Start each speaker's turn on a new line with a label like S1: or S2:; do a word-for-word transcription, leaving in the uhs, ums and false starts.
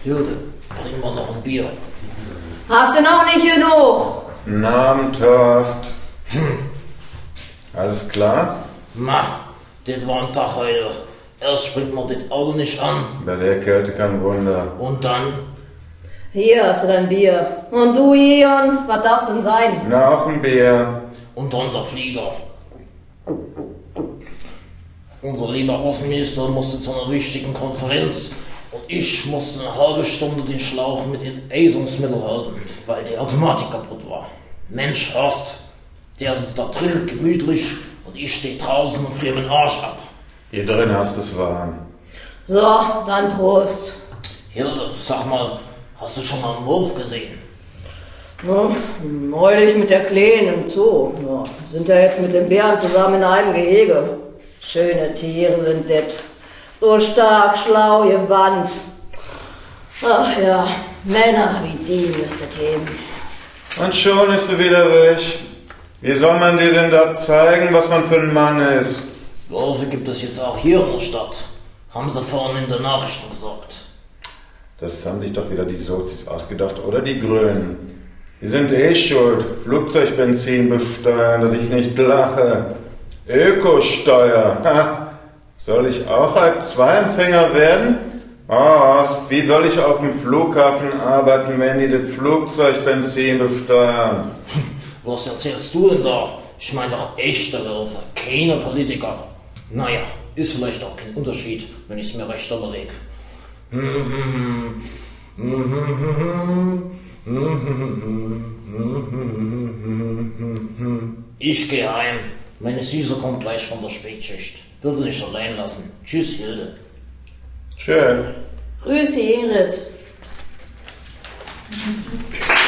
S1: Hilde, bring mal noch ein Bier.
S2: Hast du noch nicht genug?
S3: Namen, Torst. Hm. Alles klar?
S1: Ma, das war ein Tag heute. Erst springt man das Auto nicht an.
S3: Bei der Kälte kein Wunder.
S1: Und dann?
S2: Hier hast du dein Bier. Und du, Ion, was darf's denn sein?
S3: Na, auch ein Bier.
S1: Und dann der Flieger. Unser lieber Außenminister musste zu einer wichtigen Konferenz und ich musste eine halbe Stunde den Schlauch mit Enteisungsmittel halten, weil die Automatik kaputt war. Mensch, Horst, der sitzt da drin, gemütlich, und ich stehe draußen und friere meinen Arsch ab.
S3: Hier drin hast du's warm.
S2: So, dann Prost.
S1: Hilde, sag mal, hast du schon mal einen Wolf gesehen?
S2: Ja, neulich mit der Kleinen im Zoo. Ja, sind ja jetzt mit den Bären zusammen in einem Gehege. Schöne Tiere sind das. So stark, schlau, gewandt. Ach ja, Männer wie die müsstet heben.
S3: Und schon ist sie wieder weg. Wie soll man dir denn da zeigen, was man für ein Mann ist?
S1: Wölfe gibt es jetzt auch hier in der Stadt. Haben sie vorhin in den Nachrichten gesagt.
S3: Das haben sich doch wieder die Sozis ausgedacht, oder die Grünen. Die sind eh schuld. Flugzeugbenzin besteuern, dass ich nicht lache. Ökosteuer. Ha. Soll ich auch halb zwei Empfänger werden? Horst, oh, wie soll ich auf dem Flughafen arbeiten, wenn die das Flugzeugbenzin besteuern?
S1: Was erzählst du denn da? Ich meine doch echte Wölfe, keine Politiker. Naja, ist vielleicht auch kein Unterschied, wenn ich es mir recht überlege. Ich gehe heim. Meine Süße kommt gleich von der Spätschicht. Will sie nicht allein lassen. Tschüss, Hilde.
S3: Schön.
S2: Grüß die Ingrid.